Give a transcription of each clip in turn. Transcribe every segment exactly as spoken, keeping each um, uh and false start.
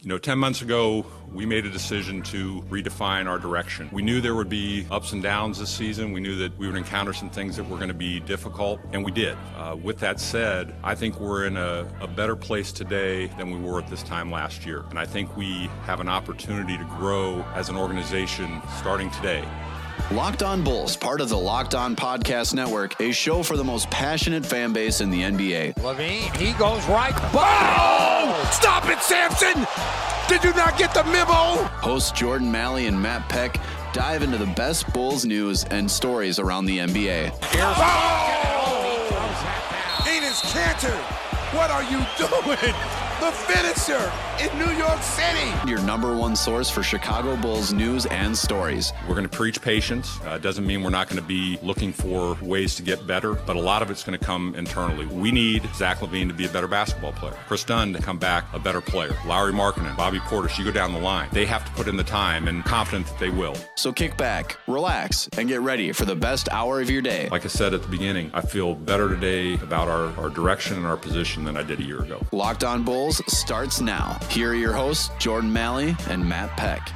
You know, ten months ago, we made a decision to redefine our direction. We knew there would be ups and downs this season. We knew that we would encounter some things that were going to be difficult, and we did. Uh, with that said, I think we're in a, a better place today than we were at this time last year. And I think we have an opportunity to grow as an organization starting today. Locked On Bulls, part of the Locked On Podcast Network, a show for the most passionate fan base in the N B A. LaVine, he goes right. Oh! Stop it, Samson! Did you not get the memo? Hosts Jordan Malley and Matt Peck dive into the best Bulls news and stories around the N B A. Oh! Enes Kanter, what are you doing? The finisher in New York City. Your number one source for Chicago Bulls news and stories. We're going to preach patience. Uh, doesn't mean we're not going to be looking for ways to get better, but a lot of it's going to come internally. We need Zach LaVine to be a better basketball player. Chris Dunn to come back a better player. Lauri Markkanen, Bobby Portis, you go down the line. They have to put in the time, and confident that they will. So kick back, relax, and get ready for the best hour of your day. Like I said at the beginning, I feel better today about our, our direction and our position than I did a year ago. Locked On Bulls starts now. Here are your hosts, Jordan Malley and Matt Peck.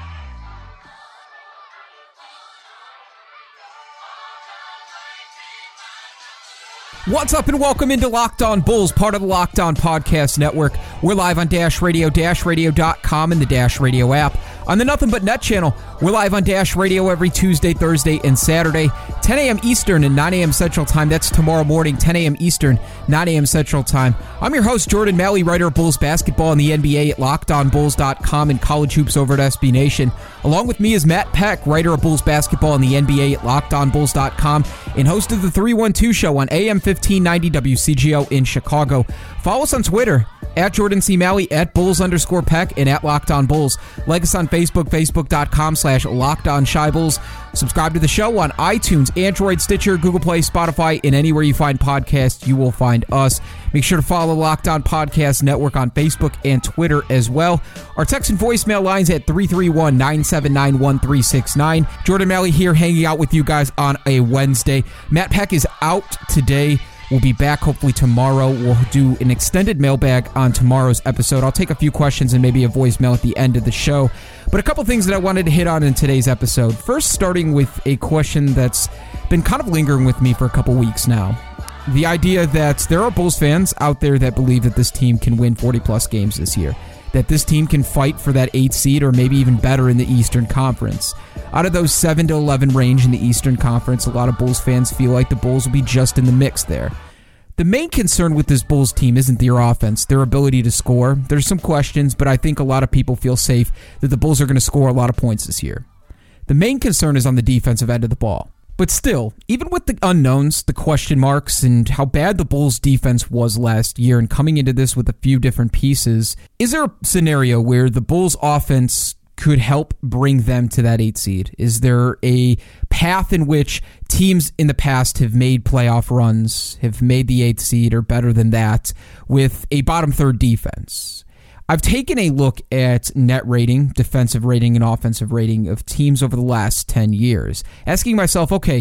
What's up and welcome into Locked On Bulls, part of the Locked On Podcast Network. We're live on Dash Radio, dash radio dot com, and the Dash Radio app. On the Nothing But Net channel, we're live on Dash Radio every Tuesday, Thursday, and Saturday, ten a.m. Eastern and nine a.m. Central Time. That's tomorrow morning, ten a.m. Eastern, nine a.m. Central Time. I'm your host, Jordan Malley, writer of Bulls basketball in the N B A at locked on bulls dot com and college hoops over at S B Nation. Along with me is Matt Peck, writer of Bulls basketball in the N B A at locked on bulls dot com and host of the three one two Show on A M fifteen ninety W C G O in Chicago. Follow us on Twitter, at Jordan C. Malley, at Bulls underscore Peck, and at Locked On Bulls. Like us on Facebook, facebook dot com slash Locked On Shy Bulls. Subscribe to the show on iTunes, Android, Stitcher, Google Play, Spotify, and anywhere you find podcasts, you will find us. Make sure to follow Locked On Podcast Network on Facebook and Twitter as well. Our text and voicemail lines at three three one, nine seven nine, one three six nine. Jordan Malley here hanging out with you guys on a Wednesday. Matt Peck is out today. We'll be back hopefully tomorrow. We'll do an extended mailbag on tomorrow's episode. I'll take a few questions and maybe a voicemail at the end of the show. But a couple things that I wanted to hit on in today's episode. First, starting with a question that's been kind of lingering with me for a couple weeks now. The idea that there are Bulls fans out there that believe that this team can win forty-plus games this year. That this team can fight for that eighth seed or maybe even better in the Eastern Conference. Out of those seven to eleven range in the Eastern Conference, a lot of Bulls fans feel like the Bulls will be just in the mix there. The main concern with this Bulls team isn't their offense, their ability to score. There's some questions, but I think a lot of people feel safe that the Bulls are going to score a lot of points this year. The main concern is on the defensive end of the ball. But still, even with the unknowns, the question marks, and how bad the Bulls' defense was last year, and coming into this with a few different pieces, is there a scenario where the Bulls' offense could help bring them to that eighth seed? Is there a path in which teams in the past have made playoff runs, have made the eighth seed or better than that, with a bottom third defense? I've taken a look at net rating, defensive rating, and offensive rating of teams over the last ten years, asking myself, okay,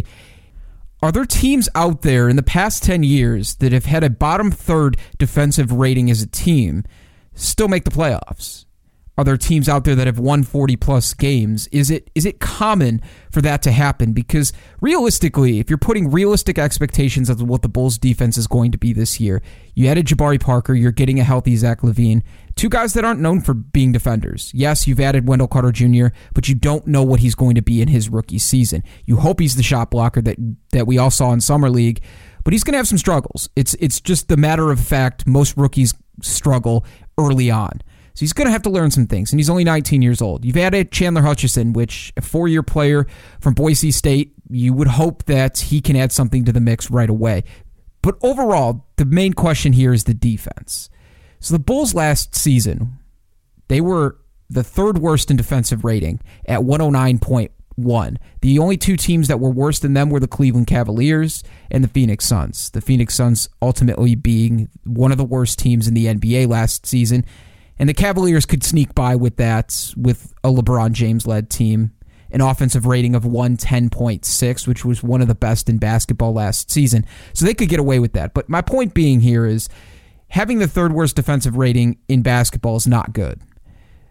are there teams out there in the past ten years that have had a bottom third defensive rating as a team still make the playoffs? Are there teams out there that have won forty-plus games? Is it is it common for that to happen? Because realistically, if you're putting realistic expectations of what the Bulls' defense is going to be this year, you added Jabari Parker, you're getting a healthy Zach LaVine, two guys that aren't known for being defenders. Yes, you've added Wendell Carter Junior, but you don't know what he's going to be in his rookie season. You hope he's the shot blocker that, that we all saw in Summer League, but he's going to have some struggles. It's, it's just the matter of fact, most rookies struggle early on. So he's going to have to learn some things, and he's only nineteen years old. You've added Chandler Hutchison, which a four-year player from Boise State, you would hope that he can add something to the mix right away. But overall, the main question here is the defense. So the Bulls last season, they were the third worst in defensive rating at one oh nine point one. The only two teams that were worse than them were the Cleveland Cavaliers and the Phoenix Suns. The Phoenix Suns ultimately being one of the worst teams in the N B A last season. And the Cavaliers could sneak by with that, with a LeBron James-led team, an offensive rating of one ten point six, which was one of the best in basketball last season. So they could get away with that. But my point being here is having the third worst defensive rating in basketball is not good.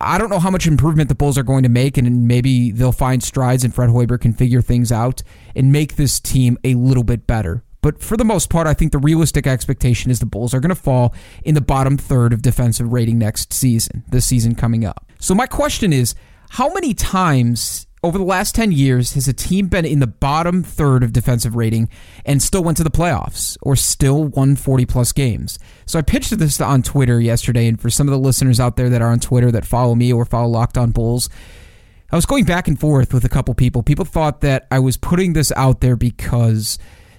I don't know how much improvement the Bulls are going to make, and maybe they'll find strides and Fred Hoiberg can figure things out and make this team a little bit better. But for the most part, I think the realistic expectation is the Bulls are going to fall in the bottom third of defensive rating next season, this season coming up. So my question is, how many times over the last ten years has a team been in the bottom third of defensive rating and still went to the playoffs or still won forty-plus games? So I pitched this on Twitter yesterday, and for some of the listeners out there that are on Twitter that follow me or follow Locked On Bulls, I was going back and forth with a couple people. People thought that I was putting this out there because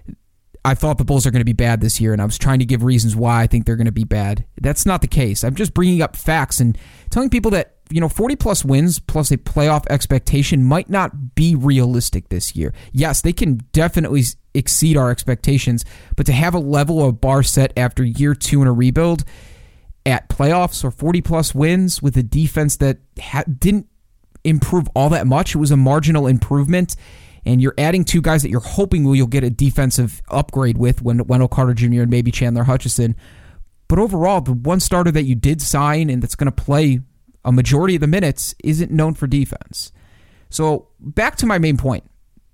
I thought the Bulls are going to be bad this year, and I was trying to give reasons why I think they're going to be bad. That's not the case. I'm just bringing up facts and telling people that, you know, forty-plus wins plus a playoff expectation might not be realistic this year. Yes, they can definitely exceed our expectations, but to have a level of bar set after year two in a rebuild at playoffs or forty-plus wins with a defense that ha- didn't improve all that much, it was a marginal improvement, and you're adding two guys that you're hoping will you'll get a defensive upgrade with, Wendell Carter Junior and maybe Chandler Hutchison. But overall, the one starter that you did sign and that's going to play a majority of the minutes isn't known for defense. So back to my main point.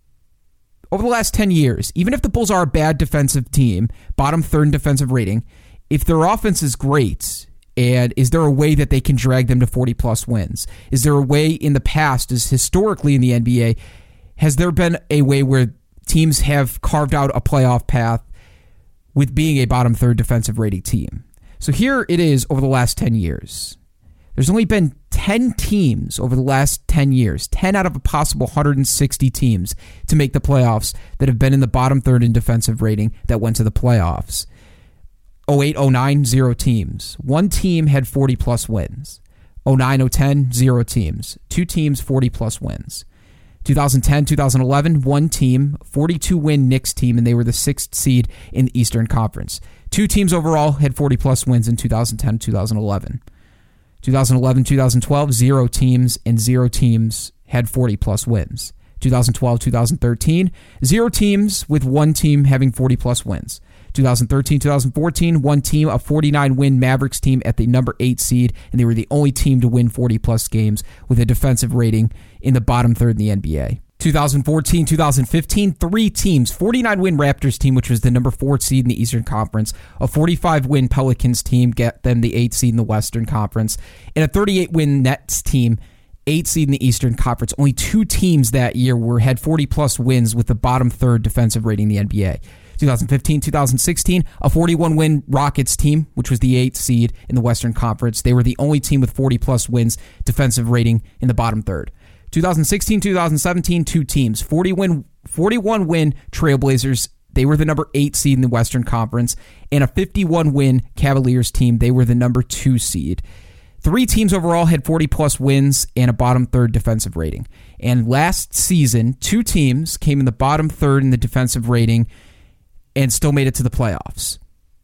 Over the last ten years, even if the Bulls are a bad defensive team, bottom third in defensive rating, if their offense is great, and is there a way that they can drag them to forty-plus wins? Is there a way in the past, as historically in the N B A, has there been a way where teams have carved out a playoff path with being a bottom third defensive rating team? So here it is over the last ten years. There's only been ten teams over the last ten years, ten out of a possible one hundred sixty teams to make the playoffs that have been in the bottom third in defensive rating that went to the playoffs. oh eight oh nine, zero teams. One team had forty-plus wins. oh nine oh ten, zero teams. Two teams, forty-plus wins. twenty ten, twenty eleven, one team, forty-two win Knicks team, and they were the sixth seed in the Eastern Conference. Two teams overall had forty-plus wins in two thousand ten, two thousand eleven. twenty eleven, twenty twelve, zero teams, and zero teams had forty-plus wins. twenty twelve, twenty thirteen, zero teams with one team having forty-plus wins. twenty thirteen, twenty fourteen, one team, a forty-nine win Mavericks team at the number eight seed, and they were the only team to win forty-plus games with a defensive rating in the bottom third in the N B A. twenty fourteen, twenty fifteen, three teams, forty-nine win Raptors team, which was the number four seed in the Eastern Conference, a forty-five win Pelicans team, get them the eighth seed in the Western Conference, and a thirty-eight win Nets team, eighth seed in the Eastern Conference. Only two teams that year were had forty-plus wins with the bottom third defensive rating in the N B A. twenty fifteen, twenty sixteen, a forty-one win Rockets team, which was the eighth seed in the Western Conference. They were the only team with forty-plus wins defensive rating in the bottom third. twenty sixteen, twenty seventeen, two teams, forty win, forty-one win Trailblazers. They were the number eight seed in the Western Conference, and a fifty-one win Cavaliers team. They were the number two seed. Three teams overall had forty-plus wins and a bottom third defensive rating. And last season, two teams came in the bottom third in the defensive rating and still made it to the playoffs.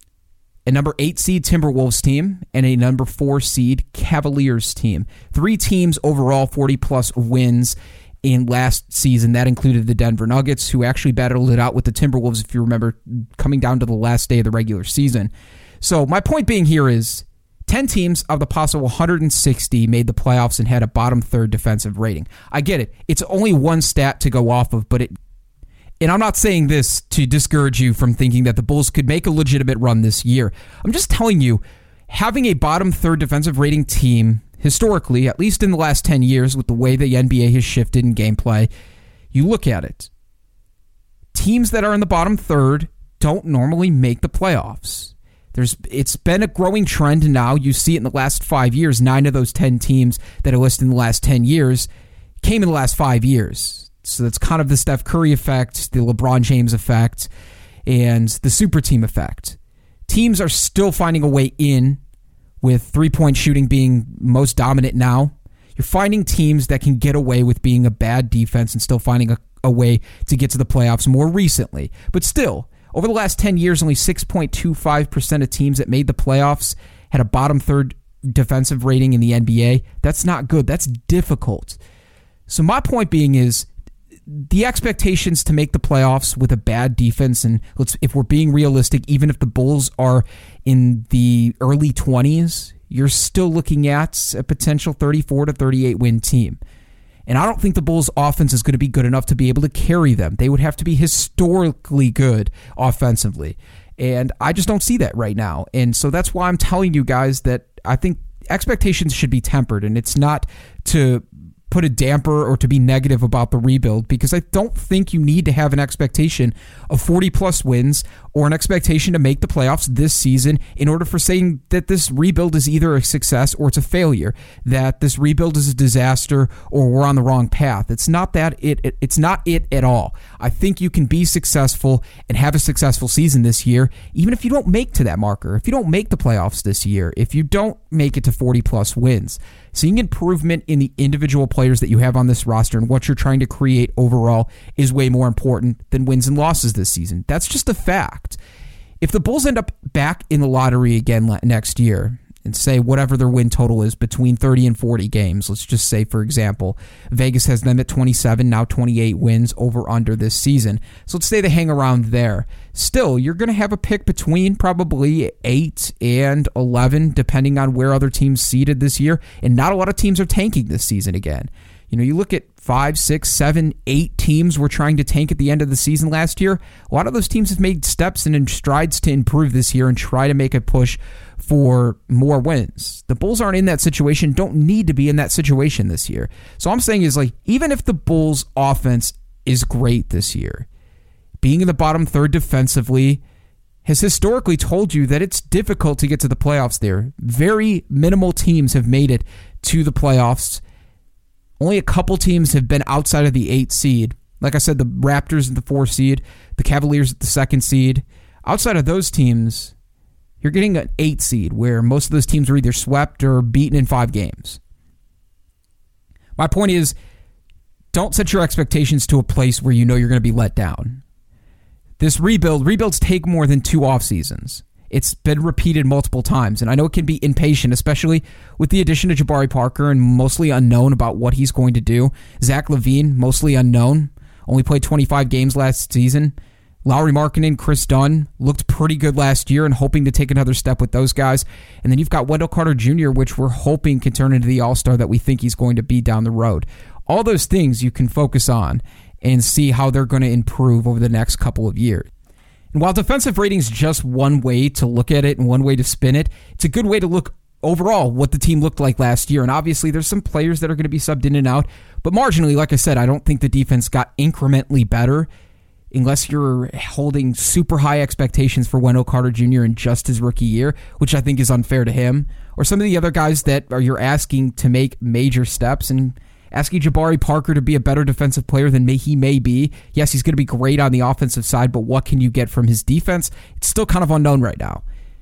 A number eight seed Timberwolves team and a number four seed Cavaliers team. Three teams overall, forty-plus wins in last season. That included the Denver Nuggets, who actually battled it out with the Timberwolves, if you remember, coming down to the last day of the regular season. So my point being here is ten teams of the possible one hundred sixty made the playoffs and had a bottom third defensive rating. I get it. It's only one stat to go off of, but it And I'm not saying this to discourage you from thinking that the Bulls could make a legitimate run this year. I'm just telling you, having a bottom third defensive rating team, historically, at least in the last ten years, with the way the N B A has shifted in gameplay, you look at it. Teams that are in the bottom third don't normally make the playoffs. There's, it's been a growing trend now. You see it in the last five years. Nine of those ten teams that are listed in the last ten years came in the last five years. So that's kind of the Steph Curry effect, the LeBron James effect, and the super team effect. Teams are still finding a way in, with three-point shooting being most dominant now. You're finding teams that can get away with being a bad defense and still finding a, a way to get to the playoffs more recently. But still, over the last ten years, only six point two five percent of teams that made the playoffs had a bottom third defensive rating in the N B A. That's not good. That's difficult. So my point being is, the expectations to make the playoffs with a bad defense, and let's, if we're being realistic, even if the Bulls are in the early twenties, you're still looking at a potential thirty-four to thirty-eight win team. And I don't think the Bulls' offense is going to be good enough to be able to carry them. They would have to be historically good offensively. And I just don't see that right now. And so that's why I'm telling you guys that I think expectations should be tempered. And it's not to put a damper or to be negative about the rebuild, because I don't think you need to have an expectation of forty plus wins or an expectation to make the playoffs this season in order for saying that this rebuild is either a success or it's a failure, that this rebuild is a disaster or we're on the wrong path. It's not that it, it it's not it at all. I think you can be successful and have a successful season this year, even if you don't make to that marker, if you don't make the playoffs this year, if you don't make it to forty plus wins. Seeing improvement in the individual players that you have on this roster and what you're trying to create overall is way more important than wins and losses this season. That's just a fact. If the Bulls end up back in the lottery again next year, and say whatever their win total is between thirty and forty games, let's just say, for example, Vegas has them at twenty-seven, now twenty-eight wins over under this season. So let's say they hang around there. Still, you're going to have a pick between probably eight and eleven, depending on where other teams seeded this year. And not a lot of teams are tanking this season again. You know, you look at five, six, seven, eight teams were trying to tank at the end of the season last year. A lot of those teams have made steps and strides to improve this year and try to make a push for more wins. The Bulls aren't in that situation, don't need to be in that situation this year. So all I'm saying is, like, even if the Bulls offense is great this year, being in the bottom third defensively has historically told you that it's difficult to get to the playoffs there. Very minimal teams have made it to the playoffs. Only a couple teams have been outside of the eight seed. Like I said, the Raptors at the four seed, the Cavaliers at the second seed. Outside of those teams, you're getting an eight seed where most of those teams are either swept or beaten in five games. My point is, don't set your expectations to a place where you know you're going to be let down. This rebuild, rebuilds take more than two off seasons. It's been repeated multiple times, and I know it can be impatient, especially with the addition of Jabari Parker and mostly unknown about what he's going to do. Zach LaVine, mostly unknown, only played twenty-five games last season. Lauri Markkanen, Chris Dunn looked pretty good last year and hoping to take another step with those guys. And then you've got Wendell Carter Junior, which we're hoping can turn into the all-star that we think he's going to be down the road. All those things you can focus on and see how they're going to improve over the next couple of years. And while defensive rating is just one way to look at it and one way to spin it, it's a good way to look overall what the team looked like last year. And obviously there's some players that are going to be subbed in and out, but marginally, like I said, I don't think the defense got incrementally better unless you're holding super high expectations for Wendell Carter Junior in just his rookie year, which I think is unfair to him, or some of the other guys that are you're asking to make major steps and asking Jabari Parker to be a better defensive player than may, he may be. Yes, he's going to be great on the offensive side, but what can you get from his defense? It's still kind of unknown right now.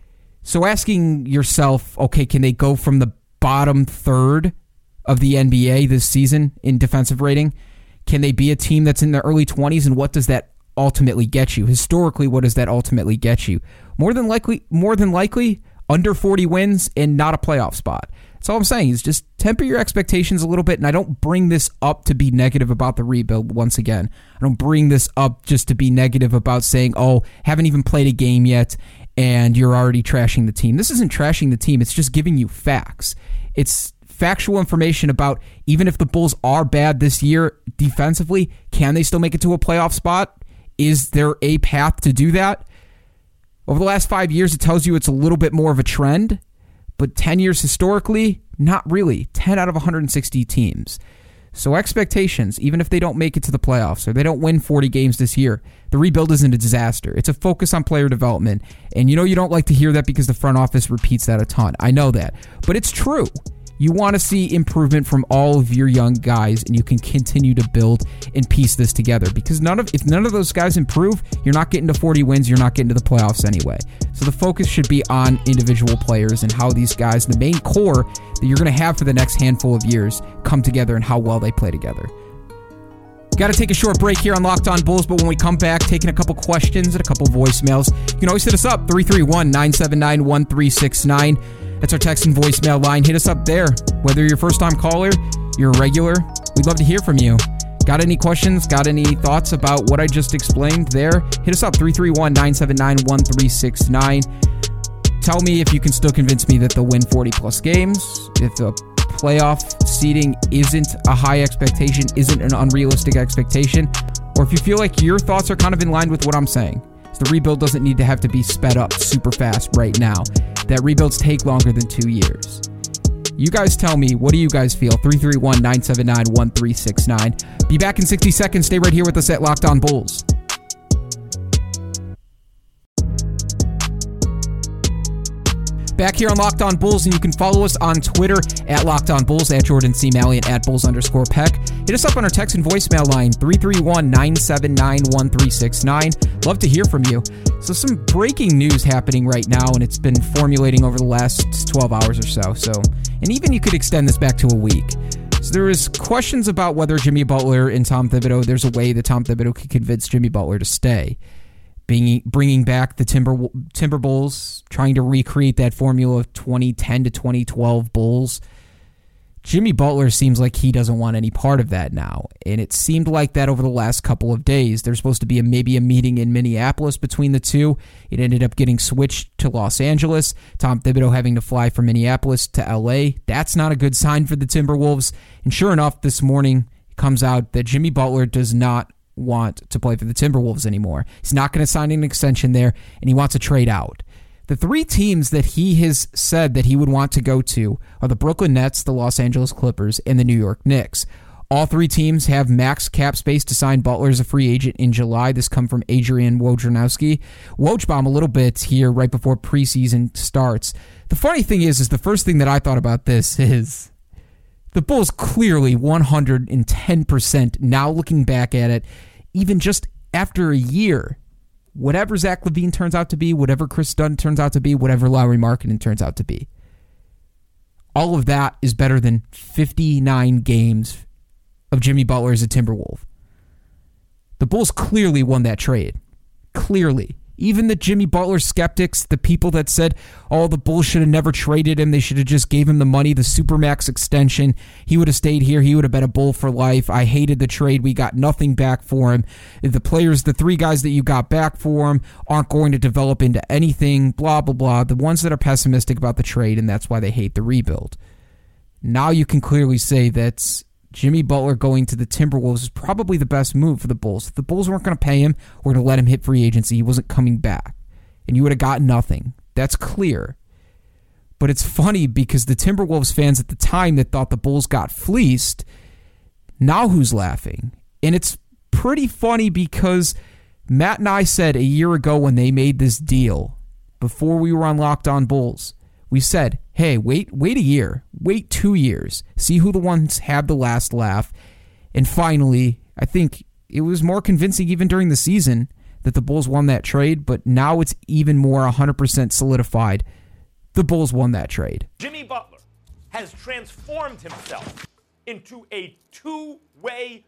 So asking yourself, okay, can they go from the bottom third of the N B A this season in defensive rating? Can they be a team that's in the early twenties, and what does that ultimately get you? Historically, what does that ultimately get you? More than likely, more than likely, under forty wins and not a playoff spot. That's all I'm saying is just temper your expectations a little bit, and I don't bring this up to be negative about the rebuild once again. I don't bring this up just to be negative about saying, oh, haven't even played a game yet, and you're already trashing the team. This isn't trashing the team. It's just giving you facts. It's factual information about even if the Bulls are bad this year defensively, can they still make it to a playoff spot? Is there a path to do that? Over the last five years, it tells you it's a little bit more of a trend, but ten years historically, not really. ten out of one hundred sixty teams. So expectations, even if they don't make it to the playoffs or they don't win forty games this year, the rebuild isn't a disaster. It's a focus on player development. And you know you don't like to hear that because the front office repeats that a ton. I know that. But it's true. You want to see improvement from all of your young guys, and you can continue to build and piece this together. Because none of if none of those guys improve, you're not getting to forty wins, you're not getting to the playoffs anyway. So the focus should be on individual players and how these guys, the main core that you're going to have for the next handful of years, come together and how well they play together. Got to take a short break here on Locked On Bulls, but when we come back, taking a couple questions and a couple voicemails, you can always hit us up, three three one, nine seven nine, one three six nine. That's our text and voicemail line. Hit us up there. Whether you're a first-time caller, you're a regular, we'd love to hear from you. Got any questions? Got any thoughts about what I just explained there? Hit us up, three three one, nine seven nine, one three six nine. tell me if you can still convince me that they'll win forty-plus games, if the playoff seeding isn't a high expectation, isn't an unrealistic expectation, or if you feel like your thoughts are kind of in line with what I'm saying. So the rebuild doesn't need to have to be sped up super fast right now. That rebuilds take longer than two years. You guys tell me, what do you guys feel? three three one, nine seven nine, one three six nine. Be back in sixty seconds. Stay right here with us at Locked On Bulls. Back here on Locked On Bulls, and you can follow us on Twitter at Locked On Bulls, at Jordan C. Malley, and at Bulls underscore Peck. Hit us up on our text and voicemail line, three three one, nine seven nine, one three six nine. Love to hear from you. So some breaking news happening right now, and it's been formulating over the last twelve hours or so. So, and even you could extend this back to a week. So there is questions about whether Jimmy Butler and Tom Thibodeau, there's a way that Tom Thibodeau could convince Jimmy Butler to stay. Being, bringing back the Timber Timber Bulls, trying to recreate that formula of twenty ten to twenty twelve Bulls. Jimmy Butler seems like he doesn't want any part of that now, and it seemed like that over the last couple of days. There's supposed to be a, maybe a meeting in Minneapolis between the two. It ended up getting switched to Los Angeles. Tom Thibodeau having to fly from Minneapolis to L A. That's not a good sign for the Timberwolves. And sure enough, this morning it comes out that Jimmy Butler does not want to play for the Timberwolves anymore. He's not going to sign an extension there, and he wants to trade out. The three teams that he has said that he would want to go to are the Brooklyn Nets, the Los Angeles Clippers, and the New York Knicks. All three teams have max cap space to sign Butler as a free agent in July. This comes from Adrian Wojnarowski. Wojbomb a little bit here right before preseason starts. The funny thing is, is the first thing that I thought about this is the Bulls clearly one hundred ten percent now looking back at it, even just after a year. Whatever Zach LaVine turns out to be, whatever Chris Dunn turns out to be, whatever Lauri Markkanen turns out to be. All of that is better than fifty-nine games of Jimmy Butler as a Timberwolf. The Bulls clearly won that trade. Clearly. Even the Jimmy Butler skeptics, the people that said, oh, the Bulls should have never traded him, they should have just gave him the money, the Supermax extension, he would have stayed here, he would have been a Bull for life, I hated the trade, we got nothing back for him, the players, the three guys that you got back for him aren't going to develop into anything, blah, blah, blah, the ones that are pessimistic about the trade, and that's why they hate the rebuild. Now you can clearly say that Jimmy Butler going to the Timberwolves is probably the best move for the Bulls. If the Bulls weren't going to pay him, we're going to let him hit free agency. He wasn't coming back. And you would have got nothing. That's clear. But it's funny because the Timberwolves fans at the time that thought the Bulls got fleeced, now who's laughing? And it's pretty funny because Matt and I said a year ago when they made this deal, before we were on Locked On Bulls, we said, hey, wait wait a year, wait two years, see who the ones have the last laugh. And finally, I think it was more convincing even during the season that the Bulls won that trade, but now it's even more one hundred percent solidified. The Bulls won that trade. Jimmy Butler has transformed himself into a two-way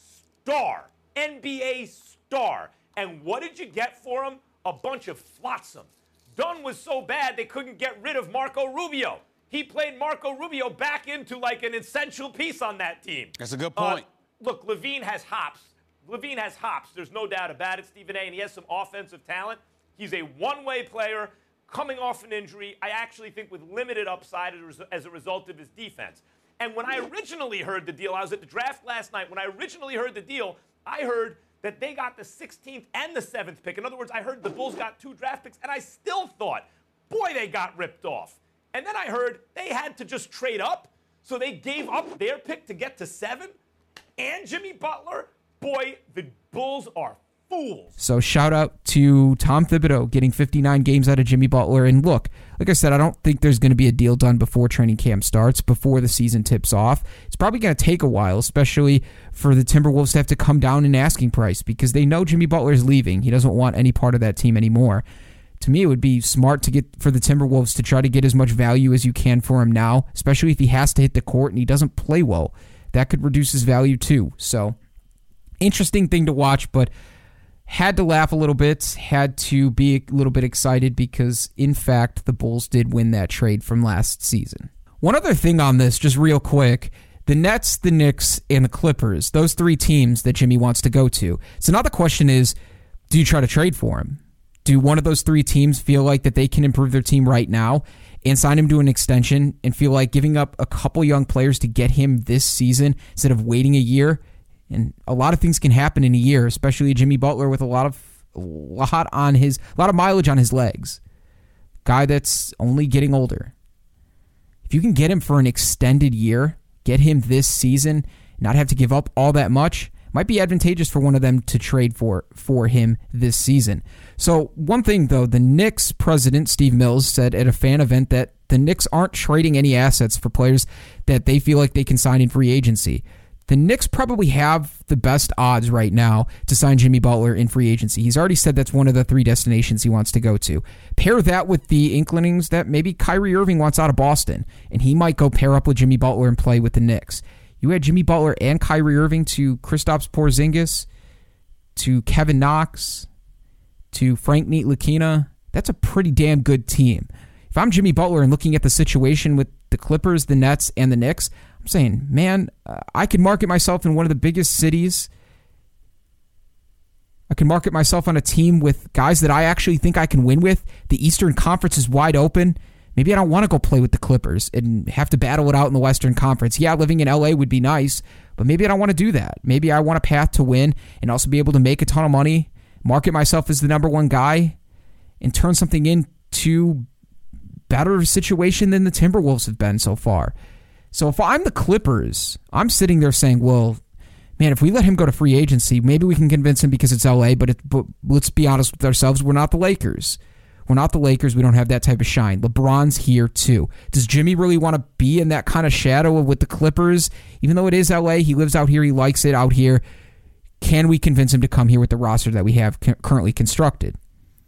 star, N B A star. And what did you get for him? A bunch of flotsam. Dunn was so bad they couldn't get rid of Marco Rubio. He played Marco Rubio back into like an essential piece on that team. That's a good point. Uh, look, LaVine has hops. LaVine has hops. There's no doubt about it, Stephen A., and he has some offensive talent. He's a one-way player coming off an injury, I actually think with limited upside as a result of his defense. And when I originally heard the deal, I was at the draft last night. When I originally heard the deal, I heard that they got the sixteenth and the seventh pick. In other words, I heard the Bulls got two draft picks, and I still thought, boy, they got ripped off. And then I heard they had to just trade up, so they gave up their pick to get to seven. And Jimmy Butler, boy, the Bulls are fools. So shout out to Tom Thibodeau getting fifty-nine games out of Jimmy Butler. And look, like I said, I don't think there's going to be a deal done before training camp starts, before the season tips off. It's probably going to take a while, especially for the Timberwolves to have to come down in asking price because they know Jimmy Butler is leaving. He doesn't want any part of that team anymore. To me, it would be smart to get for the Timberwolves to try to get as much value as you can for him now, especially if he has to hit the court and he doesn't play well. That could reduce his value too. So, interesting thing to watch, but had to laugh a little bit, had to be a little bit excited because, in fact, the Bulls did win that trade from last season. One other thing on this, just real quick, the Nets, the Knicks, and the Clippers, those three teams that Jimmy wants to go to. So now the question is, do you try to trade for him? Do one of those three teams feel like that they can improve their team right now and sign him to an extension and feel like giving up a couple young players to get him this season instead of waiting a year? And a lot of things can happen in a year, especially Jimmy Butler with a lot of a lot on his a lot of mileage on his legs. Guy that's only getting older. If you can get him for an extended year, get him this season, not have to give up all that much, might be advantageous for one of them to trade for for him this season. So one thing, though, the Knicks president, Steve Mills, said at a fan event that the Knicks aren't trading any assets for players that they feel like they can sign in free agency. The Knicks probably have the best odds right now to sign Jimmy Butler in free agency. He's already said that's one of the three destinations he wants to go to. Pair that with the inklings that maybe Kyrie Irving wants out of Boston, and he might go pair up with Jimmy Butler and play with the Knicks. You had Jimmy Butler and Kyrie Irving to Kristaps Porzingis, to Kevin Knox, to Frank Ntilikina. That's a pretty damn good team. If I'm Jimmy Butler and looking at the situation with the Clippers, the Nets, and the Knicks, I'm saying, man, uh, I could market myself in one of the biggest cities. I can market myself on a team with guys that I actually think I can win with. The Eastern Conference is wide open. Maybe I don't want to go play with the Clippers and have to battle it out in the Western Conference. Yeah, living in L A would be nice, but maybe I don't want to do that. Maybe I want a path to win and also be able to make a ton of money, market myself as the number one guy, and turn something into better situation than the Timberwolves have been so far. So if I'm the Clippers, I'm sitting there saying, well, man, if we let him go to free agency, maybe we can convince him because it's L A, but, it, but let's be honest with ourselves, we're not the Lakers. We're not the Lakers. We don't have that type of shine. LeBron's here too. Does Jimmy really want to be in that kind of shadow with the Clippers? Even though it is L A, he lives out here, he likes it out here. Can we convince him to come here with the roster that we have currently constructed?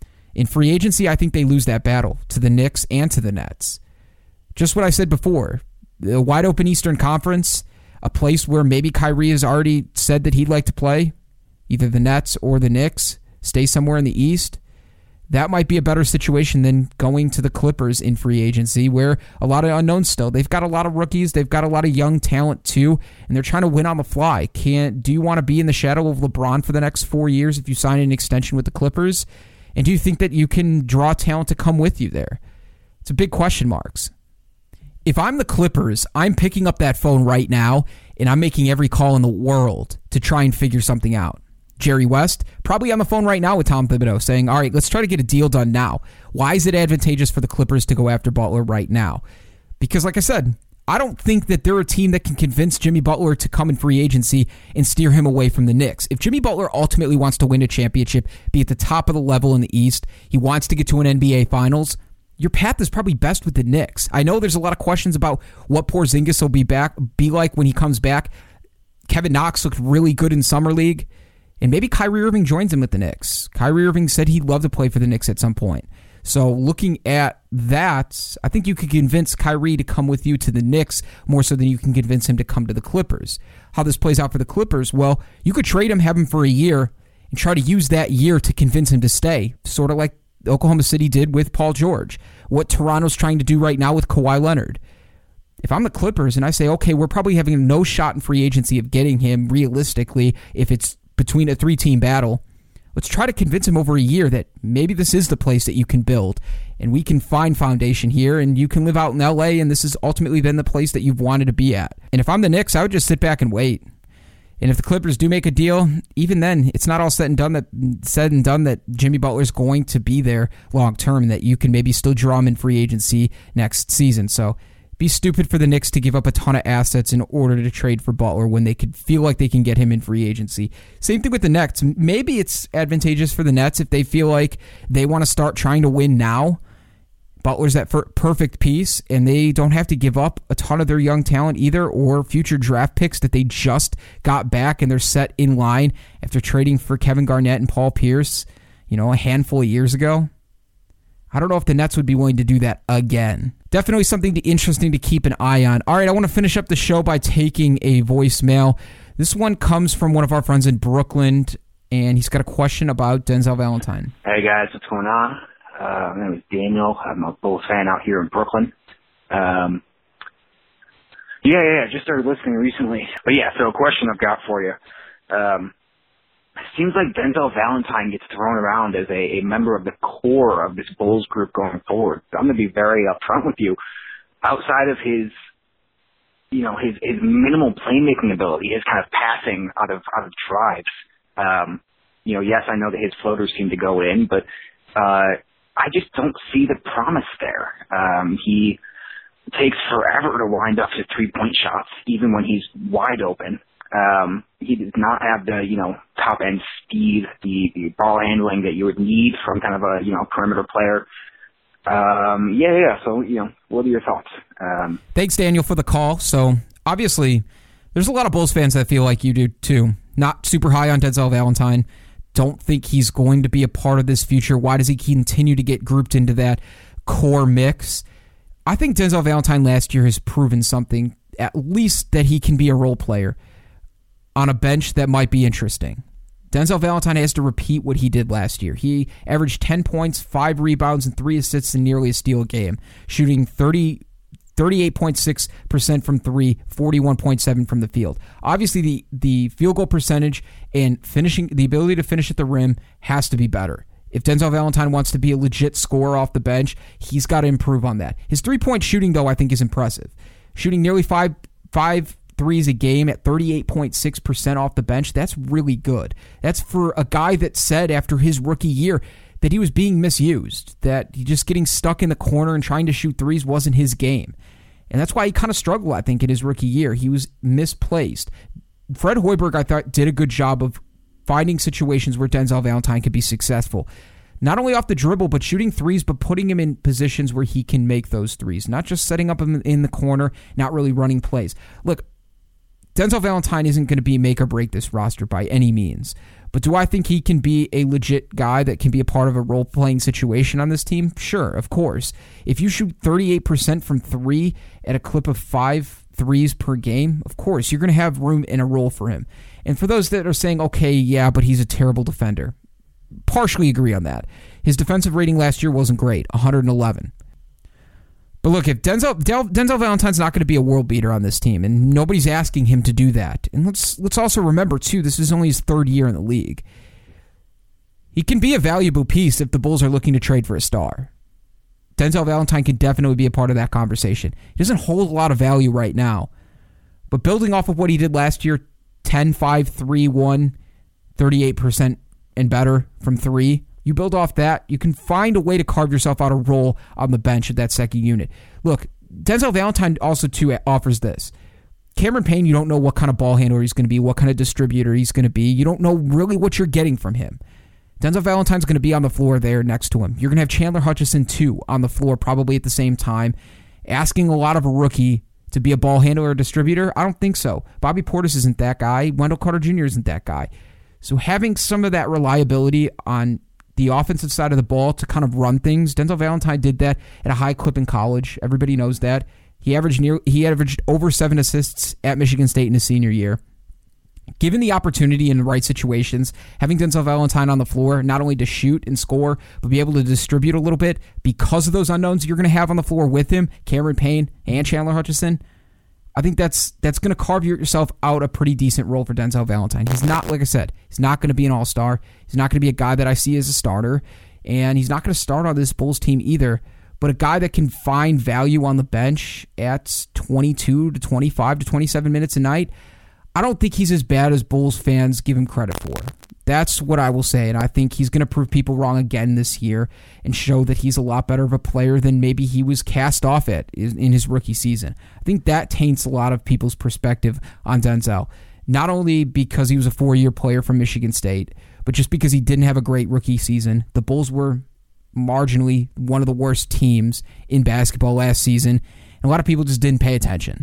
In free agency, I think they lose that battle to the Knicks and to the Nets. Just what I said before. The wide open Eastern Conference, a place where maybe Kyrie has already said that he'd like to play, either the Nets or the Knicks, stay somewhere in the East. That might be a better situation than going to the Clippers in free agency, where a lot of unknowns still. They've got a lot of rookies. They've got a lot of young talent, too, and they're trying to win on the fly. Can't, do you want to be in the shadow of LeBron for the next four years if you sign an extension with the Clippers? And do you think that you can draw talent to come with you there? It's a big question marks. If I'm the Clippers, I'm picking up that phone right now, and I'm making every call in the world to try and figure something out. Jerry West, probably on the phone right now with Tom Thibodeau, saying, all right, let's try to get a deal done now. Why is it advantageous for the Clippers to go after Butler right now? Because, like I said, I don't think that they're a team that can convince Jimmy Butler to come in free agency and steer him away from the Knicks. If Jimmy Butler ultimately wants to win a championship, be at the top of the level in the East, he wants to get to an N B A Finals, your path is probably best with the Knicks. I know there's a lot of questions about what Porzingis will be back be like when he comes back. Kevin Knox looked really good in Summer League. And maybe Kyrie Irving joins him with the Knicks. Kyrie Irving said he'd love to play for the Knicks at some point. So looking at that, I think you could convince Kyrie to come with you to the Knicks more so than you can convince him to come to the Clippers. How this plays out for the Clippers, well, you could trade him, have him for a year, and try to use that year to convince him to stay, sort of like Oklahoma City did with Paul George. What Toronto's trying to do right now with Kawhi Leonard. If I'm the Clippers and I say, okay, we're probably having no shot in free agency of getting him realistically if it's between a three-team battle, let's try to convince him over a year that maybe this is the place that you can build and we can find foundation here and you can live out in L A and this has ultimately been the place that you've wanted to be at. And if I'm the Knicks, I would just sit back and wait. And if the Clippers do make a deal, even then, it's not all said and done that said and done that Jimmy Butler's going to be there long term and that you can maybe still draw him in free agency next season. So be stupid for the Knicks to give up a ton of assets in order to trade for Butler when they could feel like they can get him in free agency. Same thing with the Nets. Maybe it's advantageous for the Nets if they feel like they want to start trying to win now. Butler's that perfect piece, and they don't have to give up a ton of their young talent either or future draft picks that they just got back, and they're set in line after trading for Kevin Garnett and Paul Pierce, you know, a handful of years ago. I don't know if the Nets would be willing to do that again. Definitely something to, interesting to keep an eye on. All right, I want to finish up the show by taking a voicemail. This one comes from one of our friends in Brooklyn, and he's got a question about Denzel Valentine. Hey, guys, what's going on? Uh, my name is Daniel. I'm a Bulls fan out here in Brooklyn. Um, yeah, yeah, yeah, just started listening recently. But, yeah, so a question I've got for you. Um, seems like Denzel Valentine gets thrown around as a, a member of the core of this Bulls group going forward. So I'm going to be very upfront with you. Outside of his, you know, his, his minimal playmaking ability, his kind of passing out of out of drives, um, you know, yes, I know that his floaters seem to go in, but uh, I just don't see the promise there. Um, he takes forever to wind up his three-point shots, even when he's wide open. Um, he does not have the, you know, top-end speed, the, the ball handling that you would need from kind of a, you know, perimeter player. Um, yeah, yeah, so, you know, what are your thoughts? Um, Thanks, Daniel, for the call. So, obviously, there's a lot of Bulls fans that feel like you do, too. Not super high on Denzel Valentine. Don't think he's going to be a part of this future. Why does he continue to get grouped into that core mix? I think Denzel Valentine last year has proven something, at least that he can be a role player on a bench that might be interesting. Denzel Valentine has to repeat what he did last year. He averaged ten points, five rebounds, and three assists and nearly a steal a game, shooting thirty, thirty-eight point six percent from three, forty-one point seven percent from the field. Obviously, the, the field goal percentage and finishing, the ability to finish at the rim has to be better. If Denzel Valentine wants to be a legit scorer off the bench, he's got to improve on that. His three-point shooting, though, I think is impressive. Shooting nearly five five threes a game at thirty-eight point six percent off the bench, that's really good. That's for a guy that said after his rookie year that he was being misused, that he just getting stuck in the corner and trying to shoot threes wasn't his game. And that's why he kind of struggled, I think, in his rookie year. He was misplaced. Fred Hoiberg, I thought, did a good job of finding situations where Denzel Valentine could be successful. Not only off the dribble, but shooting threes, but putting him in positions where he can make those threes. Not just setting up him in the corner, not really running plays. Look, Denzel Valentine isn't going to be make or break this roster by any means. But do I think he can be a legit guy that can be a part of a role-playing situation on this team? Sure, of course. If you shoot thirty-eight percent from three at a clip of five threes per game, of course, you're going to have room in a role for him. And for those that are saying, okay, yeah, but he's a terrible defender, partially agree on that. His defensive rating last year wasn't great, one hundred eleven. But look, if Denzel Denzel Valentine's not going to be a world beater on this team, and nobody's asking him to do that. And let's let's also remember, too, this is only his third year in the league. He can be a valuable piece if the Bulls are looking to trade for a star. Denzel Valentine can definitely be a part of that conversation. He doesn't hold a lot of value right now. But building off of what he did last year, ten, five, three, one, thirty-eight percent and better from three, you build off that, you can find a way to carve yourself out a role on the bench of that second unit. Look, Denzel Valentine also, too, offers this. Cameron Payne, you don't know what kind of ball handler he's going to be, what kind of distributor he's going to be. You don't know really what you're getting from him. Denzel Valentine's going to be on the floor there next to him. You're going to have Chandler Hutchison, too, on the floor probably at the same time. Asking a lot of a rookie to be a ball handler or distributor, I don't think so. Bobby Portis isn't that guy. Wendell Carter Junior isn't that guy. So having some of that reliability on the offensive side of the ball to kind of run things. Denzel Valentine did that at a high clip in college. Everybody knows that. He averaged near he averaged over seven assists at Michigan State in his senior year. Given the opportunity in the right situations, having Denzel Valentine on the floor, not only to shoot and score, but be able to distribute a little bit because of those unknowns you're going to have on the floor with him, Cameron Payne and Chandler Hutchison, I think that's that's going to carve yourself out a pretty decent role for Denzel Valentine. He's not, like I said, he's not going to be an all-star. He's not going to be a guy that I see as a starter, and he's not going to start on this Bulls team either, but a guy that can find value on the bench at twenty-two to twenty-five to twenty-seven minutes a night. I don't think he's as bad as Bulls fans give him credit for. That's what I will say, and I think he's going to prove people wrong again this year and show that he's a lot better of a player than maybe he was cast off at in his rookie season. I think that taints a lot of people's perspective on Denzel, not only because he was a four-year player from Michigan State, but just because he didn't have a great rookie season. The Bulls were marginally one of the worst teams in basketball last season, and a lot of people just didn't pay attention.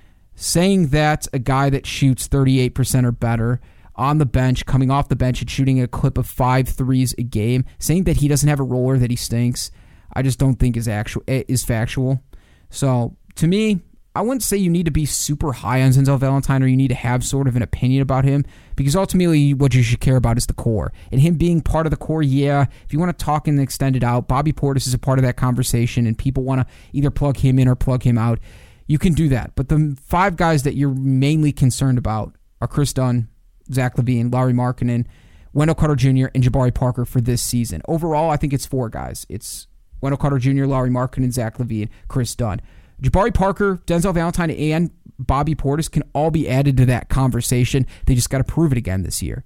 Saying that a guy that shoots thirty-eight percent or better on the bench, coming off the bench and shooting a clip of five threes a game, saying that he doesn't have a roller, that he stinks, I just don't think is actual is factual. So to me, I wouldn't say you need to be super high on Denzel Valentine or you need to have sort of an opinion about him, because ultimately what you should care about is the core. And him being part of the core, yeah, if you want to talk and extend it out, Bobby Portis is a part of that conversation and people want to either plug him in or plug him out. You can do that. But the five guys that you're mainly concerned about are Chris Dunn, Zach LaVine, Lauri Markkanen, Wendell Carter Junior, and Jabari Parker for this season. Overall, I think it's four guys. It's Wendell Carter Junior, Lauri Markkanen, Zach LaVine, Chris Dunn. Jabari Parker, Denzel Valentine, and Bobby Portis can all be added to that conversation. They just got to prove it again this year.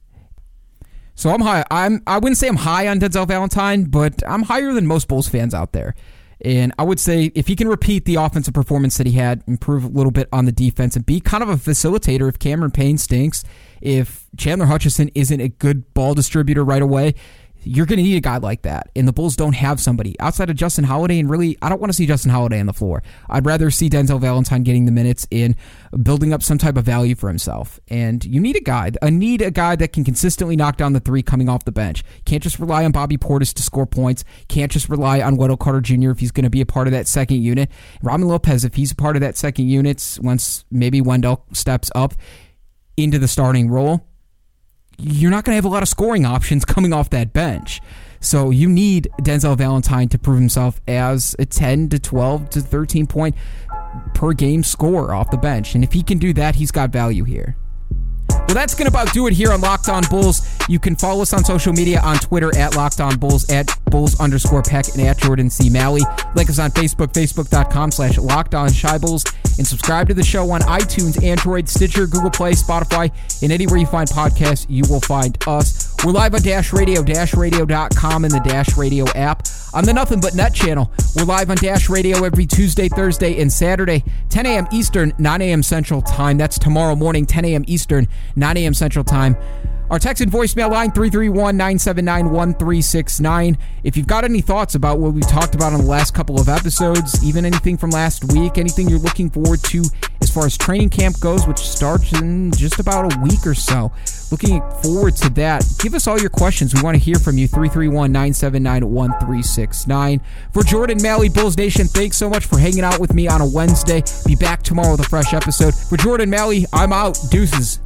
So I'm high. I'm I wouldn't say I'm high on Denzel Valentine, but I'm higher than most Bulls fans out there. And I would say if he can repeat the offensive performance that he had, improve a little bit on the defense, and be kind of a facilitator if Cameron Payne stinks, if Chandler Hutchison isn't a good ball distributor right away, you're going to need a guy like that. And the Bulls don't have somebody outside of Justin Holiday. And really, I don't want to see Justin Holiday on the floor. I'd rather see Denzel Valentine getting the minutes in, building up some type of value for himself. And you need a guy. I need a guy that can consistently knock down the three coming off the bench. Can't just rely on Bobby Portis to score points. Can't just rely on Wendell Carter Junior if he's going to be a part of that second unit. Robin Lopez, if he's a part of that second unit, once maybe Wendell steps up into the starting role, you're not going to have a lot of scoring options coming off that bench. So you need Denzel Valentine to prove himself as a ten to twelve to thirteen point per game scorer off the bench. And if he can do that, he's got value here. Well, that's going to about do it here on Locked On Bulls. You can follow us on social media on Twitter at Locked On Bulls, at Bulls underscore Peck, and at Jordan C. Malley. Like us on Facebook, facebook.com slash Locked On Shy Bulls, and subscribe to the show on iTunes, Android, Stitcher, Google Play, Spotify, and anywhere you find podcasts, you will find us. We're live on Dash Radio, dash radio dot com, and the Dash Radio app. On the Nothing But Net channel, we're live on Dash Radio every Tuesday, Thursday, and Saturday, ten a.m. Eastern, nine a.m. Central Time. That's tomorrow morning, ten a.m. Eastern, nine a.m. Central Time. Our text and voicemail line, three three one, nine seven nine, one three six nine. If you've got any thoughts about what we talked about on the last couple of episodes, even anything from last week, anything you're looking forward to as far as training camp goes, which starts in just about a week or so, looking forward to that, give us all your questions. We want to hear from you, three three one, nine seven nine, one three six nine. For Jordan Malley, Bulls Nation, thanks so much for hanging out with me on a Wednesday. Be back tomorrow with a fresh episode. For Jordan Malley, I'm out. Deuces.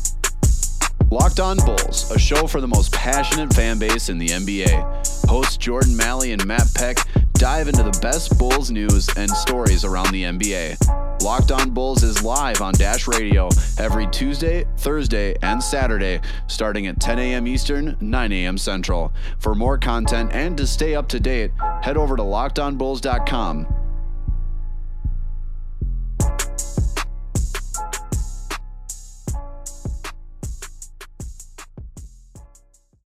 Locked On Bulls, a show for the most passionate fan base in the N B A. Hosts Jordan Malley and Matt Peck dive into the best Bulls news and stories around the N B A. Locked On Bulls is live on Dash Radio every Tuesday, Thursday, and Saturday, starting at ten a.m. Eastern, nine a.m. Central. For more content and to stay up to date, head over to locked on bulls dot com.